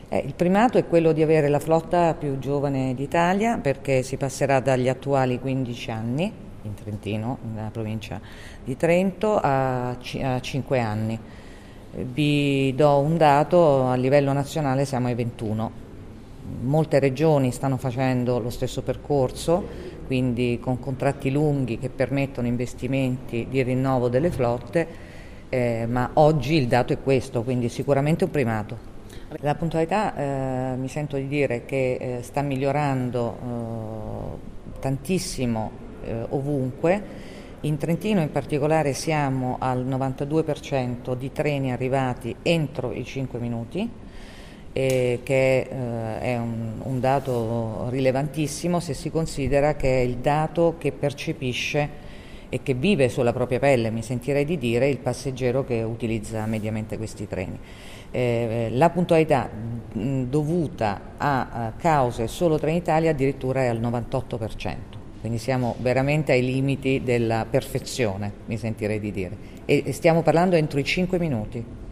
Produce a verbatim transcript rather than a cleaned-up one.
Eh, il primato è quello di avere la flotta più giovane d'Italia, perché si passerà dagli attuali quindici anni in Trentino, nella provincia di Trento, a, ci- a cinque anni. Eh, Vi do un dato: a livello nazionale siamo ai ventuno. Molte regioni stanno facendo lo stesso percorso, quindi con contratti lunghi che permettono investimenti di rinnovo delle flotte, eh, ma oggi il dato è questo, quindi sicuramente un primato. La puntualità, eh, mi sento di dire che eh, sta migliorando eh, tantissimo eh, ovunque. In Trentino in particolare siamo al novantadue per cento di treni arrivati entro i cinque minuti, eh, che eh, è un, un dato rilevantissimo se si considera che è il dato che percepisce e che vive sulla propria pelle, mi sentirei di dire, il passeggero che utilizza mediamente questi treni. Eh, la puntualità mh, dovuta a, a cause solo Trenitalia addirittura è al novantotto per cento, quindi siamo veramente ai limiti della perfezione, mi sentirei di dire, e e stiamo parlando entro i cinque minuti.